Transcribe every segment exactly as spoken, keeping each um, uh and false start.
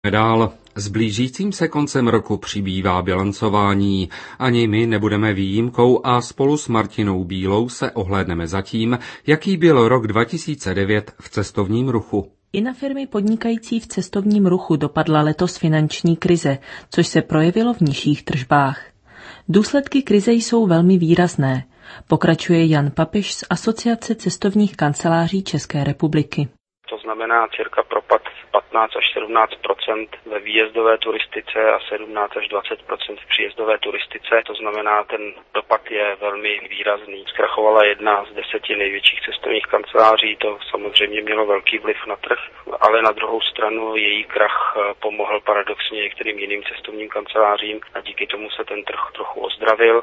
Dál. S blížícím se koncem roku přibývá bilancování. Ani my nebudeme výjimkou a spolu s Martinou Bílou se ohlédneme za tím, jaký byl rok dva tisíce devět v cestovním ruchu. I na firmy podnikající v cestovním ruchu dopadla letos finanční krize, což se projevilo v nižších tržbách. Důsledky krize jsou velmi výrazné, pokračuje Jan Papež z Asociace cestovních kanceláří České republiky. To znamená cirka propad patnáct až sedmnáct procent ve výjezdové turistice a sedmnáct až dvacet procent v příjezdové turistice. To znamená, ten dopad je velmi výrazný. Zkrachovala jedna z deseti největších cestovních kanceláří, to samozřejmě mělo velký vliv na trh, ale na druhou stranu její krach pomohl paradoxně některým jiným cestovním kancelářím a díky tomu se ten trh trochu ozdravil.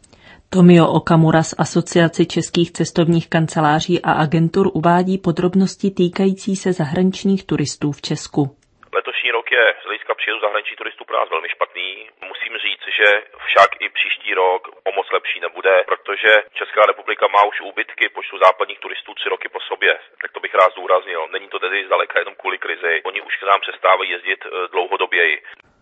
Tomio Okamura z Asociace českých cestovních kanceláří a agentur uvádí podrobnosti týkající se zahraničních turistů v Česku. Letošní rok je z hlediska příjezdu zahraničních turistů pro nás velmi špatný. Musím říct, že však i příští rok o moc lepší nebude, protože Česká republika má už úbytky počtu západních turistů tři roky po sobě. Tak to bych rád zdůraznil. Není to tedy zdaleka jenom kvůli krizi. Oni už k nám přestávají jezdit dlouhodoběji.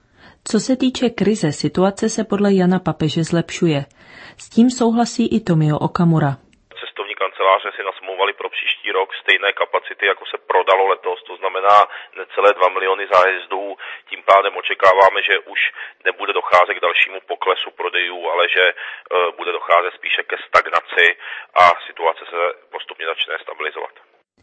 Co se týče krize, situace se podle Jana Papeže zlepšuje. S tím souhlasí i Tomio Okamura. Cestovní kanceláře si nasmlouvali pro příští rok stejné kapacity, jako se prodalo letos, to znamená necelé dva miliony zájezdů. Tím pádem očekáváme, že už nebude docházet k dalšímu poklesu prodejů, ale že e, bude docházet spíše ke stagnaci a situace se postupně začne stabilizovat.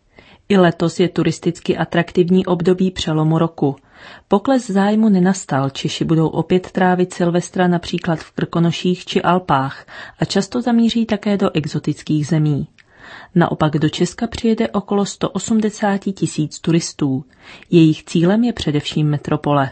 I letos je turisticky atraktivní období přelomu roku. Pokles zájmu nenastal, Češi budou opět trávit Silvestra například v Krkonoších či Alpách a často zamíří také do exotických zemí. Naopak do Česka přijede okolo sto osmdesát tisíc turistů. Jejich cílem je především metropole.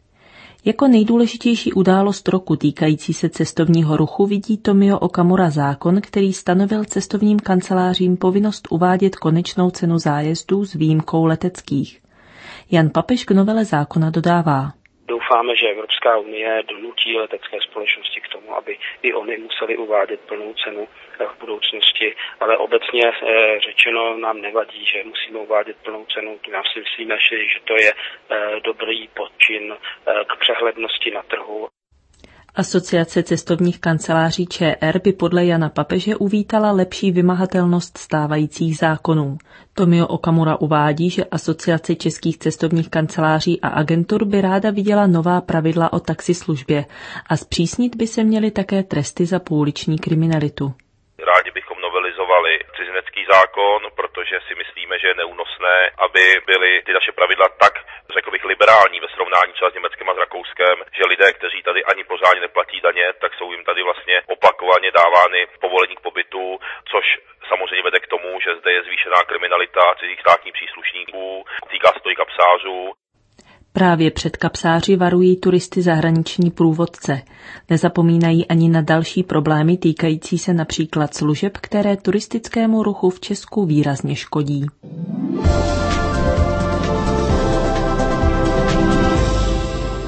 Jako nejdůležitější událost roku týkající se cestovního ruchu vidí Tomio Okamura zákon, který stanovil cestovním kancelářím povinnost uvádět konečnou cenu zájezdů s výjimkou leteckých. Jan Papež k novele zákona dodává. Doufáme, že Evropská unie donutí letecké společnosti k tomu, aby i oni museli uvádět plnou cenu v budoucnosti, ale obecně řečeno nám nevadí, že musíme uvádět plnou cenu. Já si myslíme, že to je dobrý podčin k přehlednosti na trhu. Asociace cestovních kanceláří ČR by podle Jana Papeže uvítala lepší vymahatelnost stávajících zákonů. Tomio Okamura uvádí, že Asociace českých cestovních kanceláří a agentur by ráda viděla nová pravidla o taxislužbě a zpřísnit by se měly také tresty za pouliční kriminalitu. Rádi bychom novelizovali cizinecký zákon, protože si myslíme, že je neúnosné, aby byly ty naše pravidla tak, řekl bych, liberální ve srovnání třeba s Německem a s Rakouskem, že lidé, kteří tady ani pořádně neplatí daně, tak jsou jim tady vlastně opakovaně dávány povolení k pobytu, což samozřejmě vede k tomu, že zde je zvýšená kriminalita cizích státních příslušníků, týká se to i kapsářů. Právě před kapsáři varují turisty zahraniční průvodce. Nezapomínají ani na další problémy týkající se například služeb, které turistickému ruchu v Česku výrazně škodí.